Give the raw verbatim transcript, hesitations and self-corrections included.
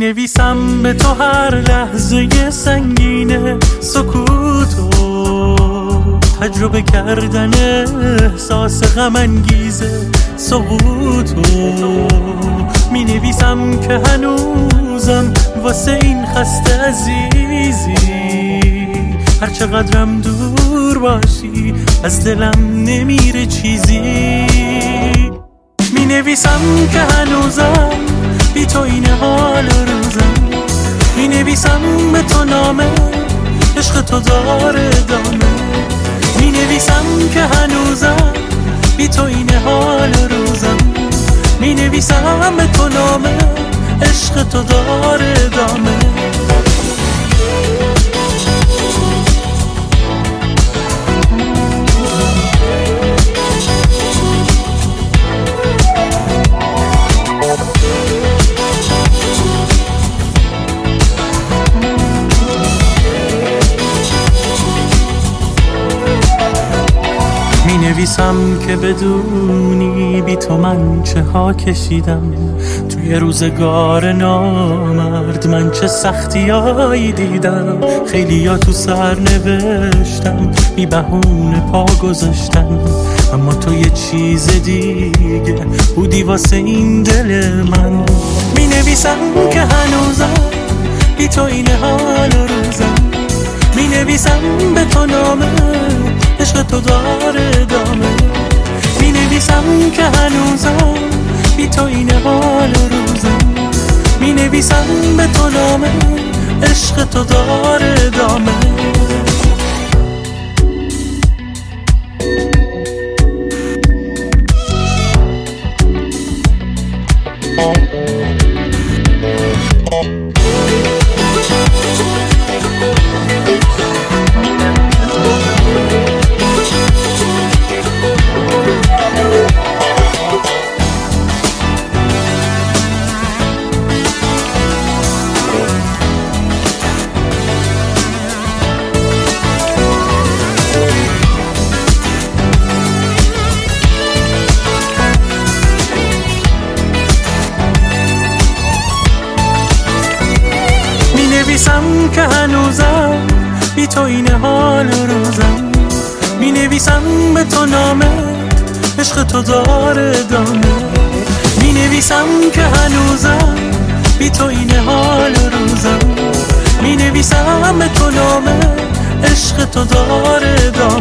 نویسم به تو هر لحظه سنگینه سکوتو، تجربه کردن احساس غم انگیزه سقوطو. می نویسم که هنوزم واسه این خسته عزیزی، هر چقدرم دور باشی از دلم نمیره چیزی. می نویسم که هنوزم بی تو این حال روزم، می نویسم به تو نامه عشق تو داره دامه. می نویسم که هنوزم بی تو این حال روزم، می نویسم به تو نامه عشق تو داره دامه. می نویسم که بدونی بی تو من چه ها کشیدم، توی روزگار نامرد من چه سختیایی دیدم. خیلی ها تو سر نوشتم بی بهونه پا گذاشتم، اما تو یه چیز دیگه بودی واسه این دل من. می نویسم که هنوزم بی تو این حال روزم، می نویسم به تو نامه عشق تو داره دامه. می نویسم که هنوزم بی تو این حال روزم، می نویسم به تو نامه عشق تو داره دامه. نویسم که هنوزم بی تو این حال روزم، می نویسم به تو نامه عشق تو داره دامه. می نویسم که هنوزم بی تو این حال روزم، می نویسم به تو نامه عشق تو داره دامه.